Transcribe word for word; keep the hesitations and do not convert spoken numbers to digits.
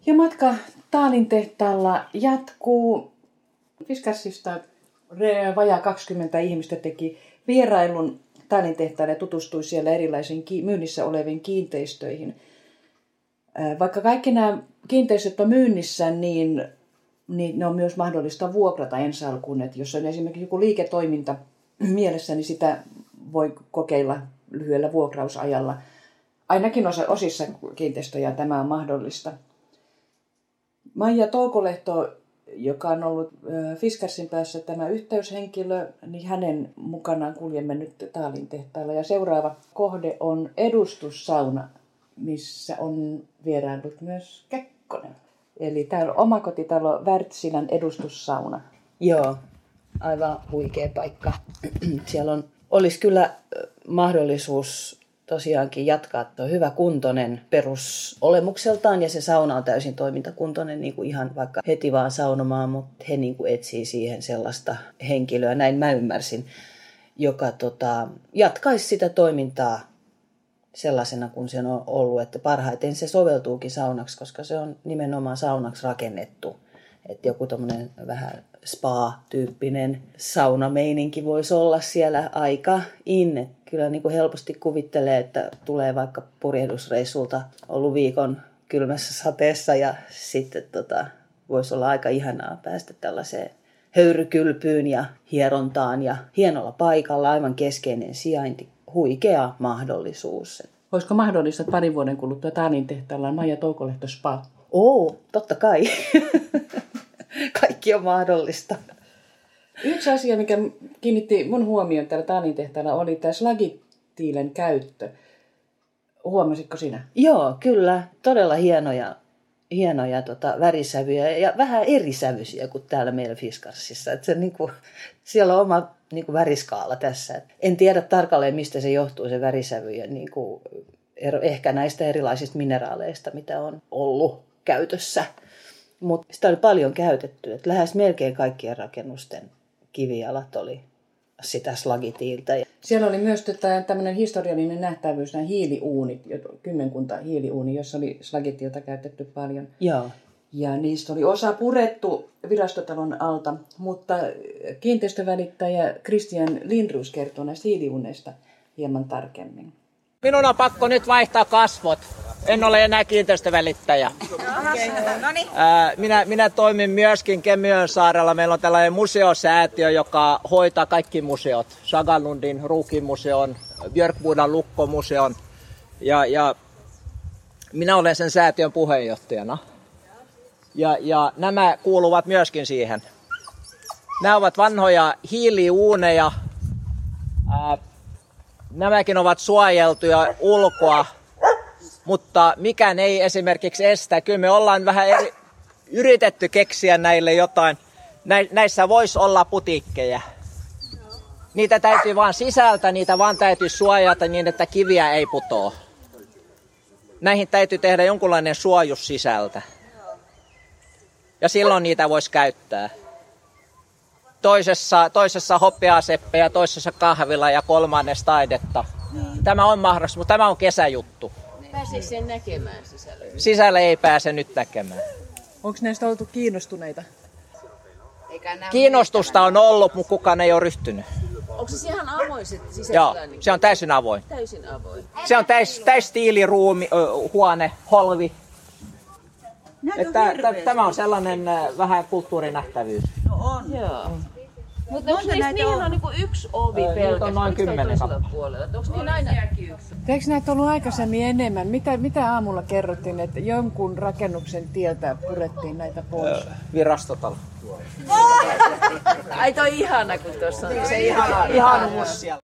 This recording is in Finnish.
Ja matka Taalin tehtaalla jatkuu. Fiskarsista vajaa kaksikymmentä ihmistä teki vierailun Taalin tehtaalle ja tutustui siellä erilaisiin myynnissä oleviin kiinteistöihin. Vaikka kaikki nämä kiinteistöt on myynnissä, niin, niin ne on myös mahdollista vuokrata ensi alkuun. Että jos on esimerkiksi joku liiketoiminta mielessä, niin sitä voi kokeilla lyhyellä vuokrausajalla. Ainakin osa, osissa kiinteistöjä tämä on mahdollista. Maija Toukolehto, joka on ollut Fiskarsin päässä tämä yhteyshenkilö, niin hänen mukanaan kuljemme nyt Taalin tehtaalla. Ja seuraava kohde on edustussauna, missä on vieraillut myös Kekkonen. Eli täällä on omakotitalo Wärtsilän edustussauna. Joo, aivan huikea paikka. Siellä on, olisi kyllä mahdollisuus tosiaankin jatkaa tuo hyvä kuntoinen perusolemukseltaan ja se sauna on täysin toimintakuntoinen niin kuin ihan vaikka heti vaan saunomaan, mutta he niin kuin etsii siihen sellaista henkilöä, näin mä ymmärsin, joka tota, jatkaisi sitä toimintaa sellaisena kuin se on ollut, että parhaiten se soveltuukin saunaksi, koska se on nimenomaan saunaksi rakennettu. Että joku tommonen vähän spa-tyyppinen saunameininki voisi olla siellä aika in. Kyllä niin kuin helposti kuvittelee, että tulee vaikka purjehdusreissulta ollut viikon kylmässä sateessa ja sitten tota, voisi olla aika ihanaa päästä tällaiseen höyrykylpyyn ja hierontaan ja hienolla paikalla, aivan keskeinen sijainti, huikea mahdollisuus. Olisiko mahdollista, että parin vuoden kuluttua Taalin tehtaalla on Maija Toukolehto spa? Oo, totta kai. Kaikki on mahdollista. Yksi asia, mikä kiinnitti mun huomioon täällä Taalin tehtaalla, oli tämä slagitiilen käyttö. Huomasitko sinä? Joo, kyllä. Todella hienoja, hienoja tota, värisävyjä ja vähän erisävyisiä kuin täällä meillä Fiskarsissa. Että se, niinku, siellä on oma niinku, väriskaala tässä. En tiedä tarkalleen, mistä se johtuu, se värisävy. Ja, niinku, ehkä näistä erilaisista mineraaleista, mitä on ollut käytössä. Mutta sitä oli paljon käytetty. Että lähes melkein kaikkien rakennusten kivijalat oli sitä slagitiiltä. Siellä oli myös tämmöinen historiallinen nähtävyys, nämä hiiliuunit, kymmenkunta hiiliuuni, jossa oli slagitiiltä käytetty paljon. Joo. Ja niistä oli osa purettu virastotalon alta, mutta kiinteistövälittäjä Christian Lindroos kertoo näistä hiiliuuneista hieman tarkemmin. Minun on pakko nyt vaihtaa kasvot. En ole enää kiinteistövälittäjä. Okay. Minä, minä toimin myöskin Kemiönsaarella. Meillä on tällainen museosäätiö, joka hoitaa kaikki museot. Sagalundin Ruukimuseon, Björkbudan Lukkomuseon. Ja, ja minä olen sen säätiön puheenjohtajana. Ja, ja nämä kuuluvat myöskin siihen. Nämä ovat vanhoja hiiliuuneja. Nämäkin ovat suojeltuja ulkoa, mutta mikään ei esimerkiksi estä. Kyllä me ollaan vähän eri, yritetty keksiä näille jotain. Näissä voisi olla putiikkeja. Niitä täytyy vaan sisältä, niitä vaan täytyy suojata niin, että kiviä ei putoa. Näihin täytyy tehdä jonkunlainen suojus sisältä. Ja silloin niitä voisi käyttää. Toisessa, toisessa hopeaseppe ja toisessa kahvila ja kolmannes taidetta. Niin. Tämä on mahdollista, mutta tämä on kesäjuttu. Pääseekö sen näkemään sisällä? Sisällä ei pääse nyt näkemään. Onko näistä oltu kiinnostuneita? Kiinnostusta on ollut, mutta kukaan ei ole ryhtynyt. Onko se ihan avoin se sisällä? Joo, se on täysin avoin. Täysin avoin. Se on täys, täys stiiliruumi, huone, holvi. Että, tämä on sellainen vähän kulttuurinähtävyys. No on. Joo. Mutta onko niistä niihin on niinku yksi ovi pelkästään? On noin kymmenen kappaletta. Onko niin aina? Eikö näitä ollut aikaisemmin enemmän? Mitä, mitä aamulla kerrottiin, että jonkun rakennuksen tieltä purettiin näitä pois? Virastotalo. Ai toi ihana, kun tuossa on se ihana, ihanuus siellä.